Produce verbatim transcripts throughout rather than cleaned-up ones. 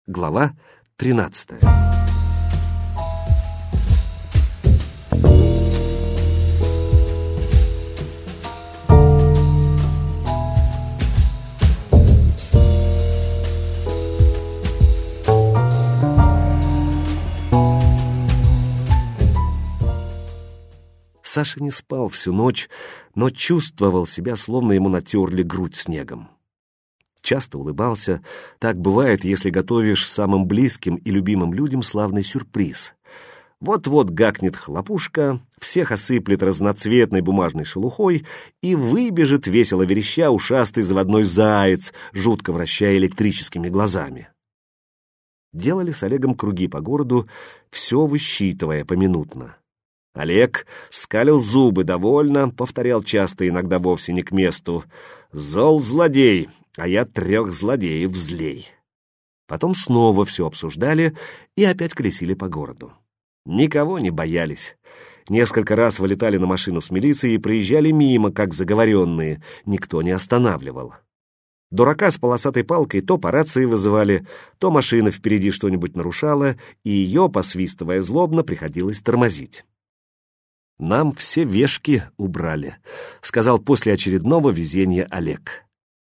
Глава тринадцатая. Саша не спал всю ночь, но чувствовал себя, словно ему натерли грудь снегом. Часто улыбался. Так бывает, если готовишь самым близким и любимым людям славный сюрприз. Вот-вот гакнет хлопушка, всех осыплет разноцветной бумажной шелухой, и выбежит, весело вереща, ушастый заводной заяц, жутко вращая электрическими глазами. Делали с Олегом круги по городу, все высчитывая поминутно. Олег скалил зубы довольно, повторял часто, иногда вовсе не к месту: «Зол злодей, а я трех злодеев злей». Потом снова все обсуждали и опять колесили по городу. Никого не боялись. Несколько раз вылетали на машину с милицией и проезжали мимо, как заговоренные. Никто не останавливал. Дурака с полосатой палкой то по рации вызывали, то машина впереди что-нибудь нарушала, и ее, посвистывая злобно, приходилось тормозить. «Нам все вешки убрали», — сказал после очередного везения Олег.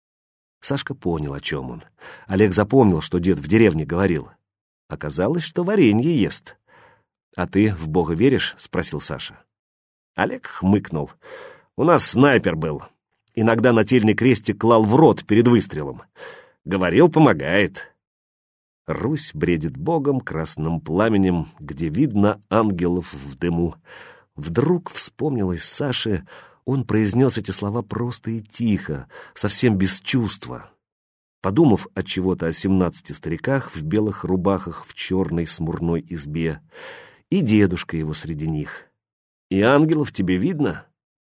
Сашка понял, о чем он. Олег запомнил, что дед в деревне говорил. Оказалось, что варенье ест. «А ты в Бога веришь?» — спросил Саша. Олег хмыкнул. «У нас снайпер был. Иногда нательный крестик клал в рот перед выстрелом. Говорил, помогает. Русь бредит Богом, красным пламенем, где видно ангелов в дыму». Вдруг вспомнилось Саше, он произнес эти слова просто и тихо, совсем без чувства. Подумав от чего-то о семнадцати стариках в белых рубахах в черной смурной избе, и дедушка его среди них. «И ангелов тебе видно?»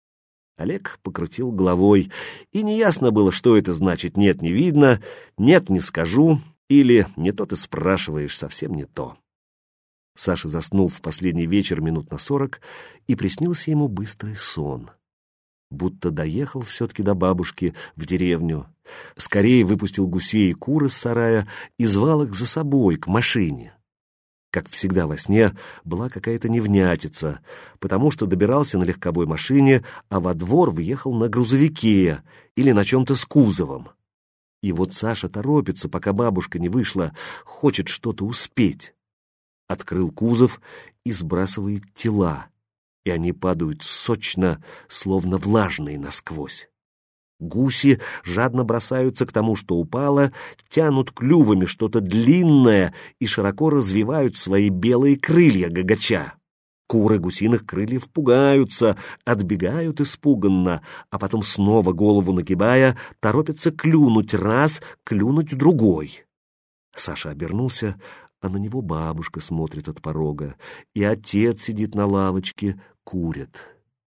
Олег покрутил головой, и неясно было, что это значит «нет, не видно», «нет, не скажу» или «не то ты спрашиваешь, совсем не то». Саша заснул в последний вечер минут на сорок, и приснился ему быстрый сон. Будто доехал все-таки до бабушки в деревню, скорее выпустил гусей и кур из сарая и звал их за собой к машине. Как всегда во сне была какая-то невнятица, потому что добирался на легковой машине, а во двор въехал на грузовике или на чем-то с кузовом. И вот Саша торопится, пока бабушка не вышла, хочет что-то успеть. Открыл кузов и сбрасывает тела, и они падают сочно, словно влажные насквозь. Гуси жадно бросаются к тому, что упало, тянут клювами что-то длинное и широко развивают свои белые крылья гагача. Куры гусиных крыльев пугаются, отбегают испуганно, а потом снова голову нагибая, торопятся клюнуть раз, клюнуть другой. Саша обернулся, а на него бабушка смотрит от порога, и отец сидит на лавочке, курит.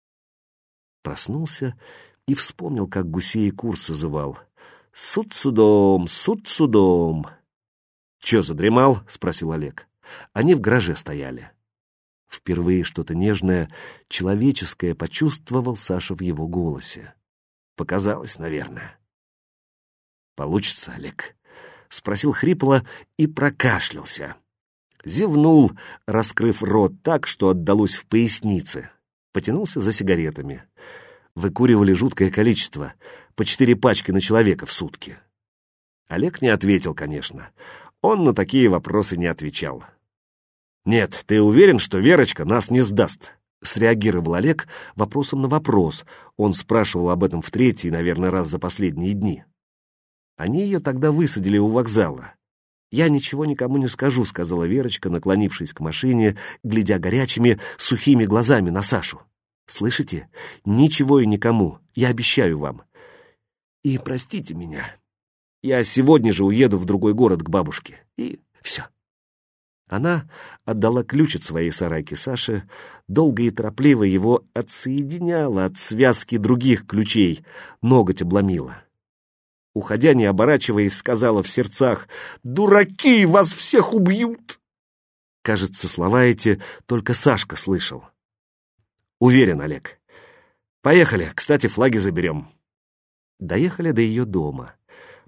Проснулся и вспомнил, как гусей и кур созывал. «Суд судом, суд судом!» «Че, задремал?» — спросил Олег. Они в гараже стояли. Впервые что-то нежное, человеческое почувствовал Саша в его голосе. Показалось, наверное. «Получится, Олег?» — спросил хрипло и прокашлялся. Зевнул, раскрыв рот так, что отдалось в пояснице. Потянулся за сигаретами. Выкуривали жуткое количество, по четыре пачки на человека в сутки. Олег не ответил, конечно. Он на такие вопросы не отвечал. «Нет, ты уверен, что Верочка нас не сдаст?» — среагировал Олег вопросом на вопрос. Он спрашивал об этом в третий, наверное, раз за последние дни. Они ее тогда высадили у вокзала. «Я ничего никому не скажу», — сказала Верочка, наклонившись к машине, глядя горячими, сухими глазами на Сашу. «Слышите? Ничего и никому. Я обещаю вам. И простите меня. Я сегодня же уеду в другой город к бабушке. И все». Она отдала ключ от своей сарайки Саше, долго и торопливо его отсоединяла от связки других ключей, ноготь обломила. Уходя, не оборачиваясь, сказала в сердцах: «Дураки, вас всех убьют!» Кажется, слова эти только Сашка слышал. «Уверен, Олег. Поехали, кстати, флаги заберем». Доехали до ее дома.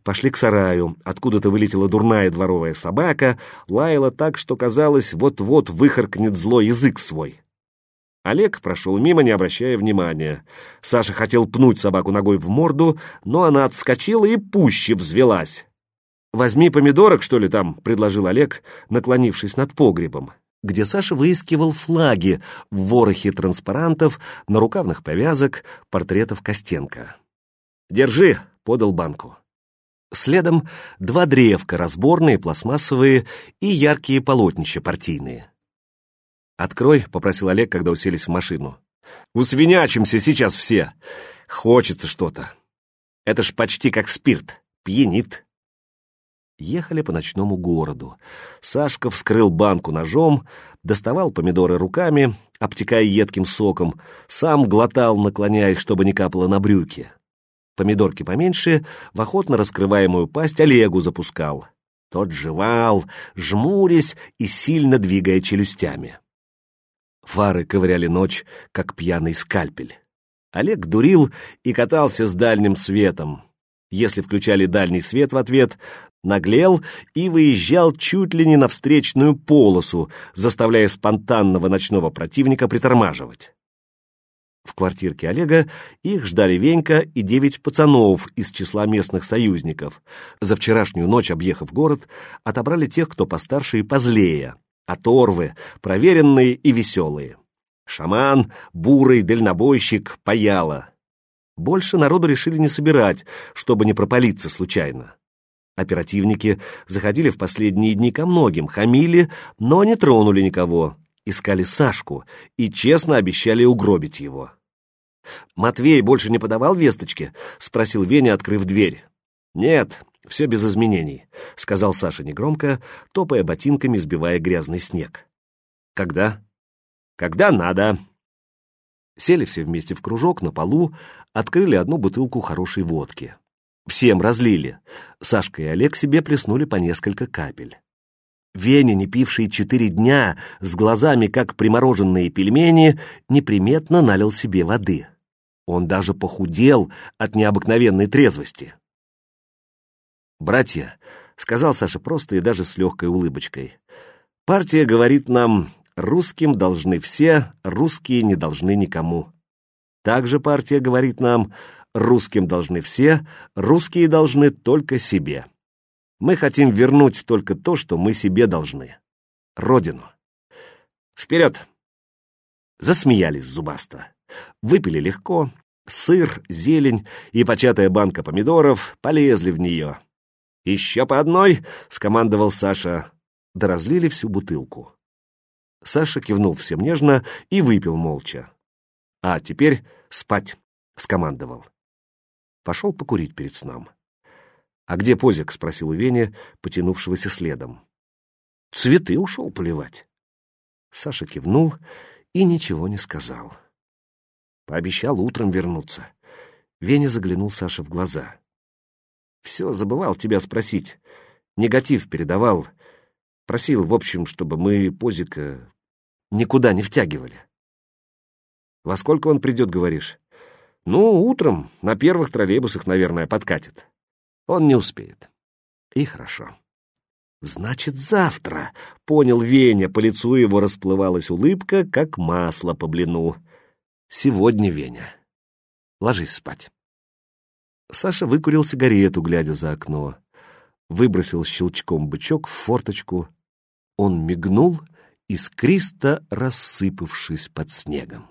Пошли к сараю. Откуда-то вылетела дурная дворовая собака, лаяла так, что казалось, вот-вот выхаркнет злой язык свой. Олег прошел мимо, не обращая внимания. Саша хотел пнуть собаку ногой в морду, но она отскочила и пуще взвелась. «Возьми помидорок, что ли, там?» — предложил Олег, наклонившись над погребом, где Саша выискивал флаги в ворохе транспарантов, нарукавных повязок, портретов Костенко. «Держи!» — подал банку. Следом два древка, разборные, пластмассовые и яркие полотнища партийные. «Открой», — попросил Олег, когда уселись в машину. «Усвинячимся сейчас все. Хочется что-то. Это ж почти как спирт. Пьянит». Ехали по ночному городу. Сашка вскрыл банку ножом, доставал помидоры руками, обтекая едким соком, сам глотал, наклоняясь, чтобы не капало на брюки. Помидорки поменьше в охотно раскрываемую пасть Олегу запускал. Тот жевал, жмурясь и сильно двигая челюстями. Фары ковыряли ночь, как пьяный скальпель. Олег дурил и катался с дальним светом. Если включали дальний свет в ответ, наглел и выезжал чуть ли не на встречную полосу, заставляя спонтанного ночного противника притормаживать. В квартирке Олега их ждали Венька и девять пацанов из числа местных союзников. За вчерашнюю ночь, объехав город, отобрали тех, кто постарше и позлее, оторвы, проверенные и веселые. Шаман, бурый, дальнобойщик, паяло. Больше народу решили не собирать, чтобы не пропалиться случайно. Оперативники заходили в последние дни ко многим, хамили, но не тронули никого. Искали Сашку и честно обещали угробить его. «Матвей больше не подавал весточки?» — спросил Веня, открыв дверь. «Нет, все без изменений», — сказал Саша негромко, топая ботинками, сбивая грязный снег. «Когда?» «Когда надо». Сели все вместе в кружок на полу, открыли одну бутылку хорошей водки. Всем разлили. Сашка и Олег себе плеснули по несколько капель. Веня, не пивший четыре дня, с глазами, как примороженные пельмени, неприметно налил себе воды. Он даже похудел от необыкновенной трезвости. «Братья», — сказал Саша просто и даже с легкой улыбочкой, — «партия говорит нам, русским должны все, русские не должны никому. Также партия говорит нам, русским должны все, русские должны только себе. Мы хотим вернуть только то, что мы себе должны. Родину. Вперед!» Засмеялись зубасто. Выпили легко. Сыр, зелень и початая банка помидоров полезли в нее. «Еще по одной!» — скомандовал Саша. Да разлили всю бутылку. Саша кивнул всем нежно и выпил молча. «А теперь спать!» — скомандовал. Пошел покурить перед сном. «А где Позик?» — спросил у Вени, потянувшегося следом. «Цветы ушел поливать». Саша кивнул и ничего не сказал. Пообещал утром вернуться. Веня заглянул Саше в глаза. «Все, забывал тебя спросить. Негатив передавал. Просил, в общем, чтобы мы Позика никуда не втягивали». «Во сколько он придет, говоришь?» «Ну, утром, на первых троллейбусах, наверное, подкатит. Он не успеет». «И хорошо». «Значит, завтра», — понял Веня, по лицу его расплывалась улыбка, как масло по блину. «Сегодня, Веня. Ложись спать». Саша выкурил сигарету, глядя за окно. Выбросил щелчком бычок в форточку. Он мигнул, искристо рассыпавшись под снегом.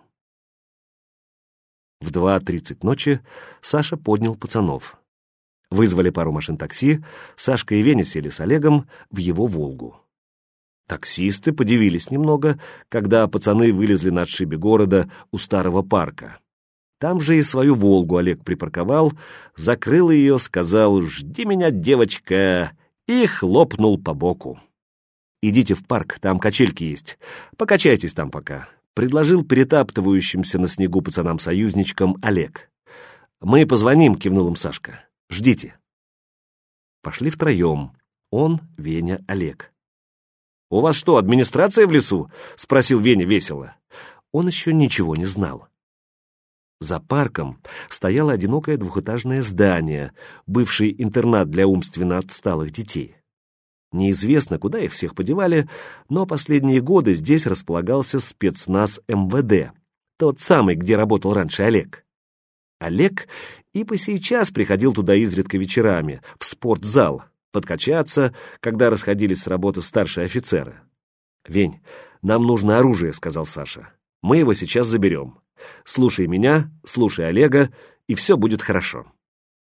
В два тридцать ночи Саша поднял пацанов. Вызвали пару машин такси, Сашка и Веня сели с Олегом в его «Волгу». Таксисты подивились немного, когда пацаны вылезли на отшибе города у старого парка. Там же и свою «Волгу» Олег припарковал, закрыл ее, сказал «Жди меня, девочка!» и хлопнул по боку. «Идите в парк, там качельки есть, покачайтесь там пока», — предложил перетаптывающимся на снегу пацанам-союзничкам Олег. «Мы позвоним», — кивнул им Сашка. «Ждите». Пошли втроем. Он, Веня, Олег. «У вас что, администрация в лесу?» — спросил Веня весело. Он еще ничего не знал. За парком стояло одинокое двухэтажное здание, бывший интернат для умственно отсталых детей. Неизвестно, куда их всех подевали, но последние годы здесь располагался спецназ эм вэ дэ, тот самый, где работал раньше Олег. Олег и по сейчас приходил туда изредка вечерами, в спортзал, подкачаться, когда расходились с работы старшие офицеры. «Вень, нам нужно оружие», — сказал Саша. «Мы его сейчас заберем. Слушай меня, слушай Олега, и все будет хорошо».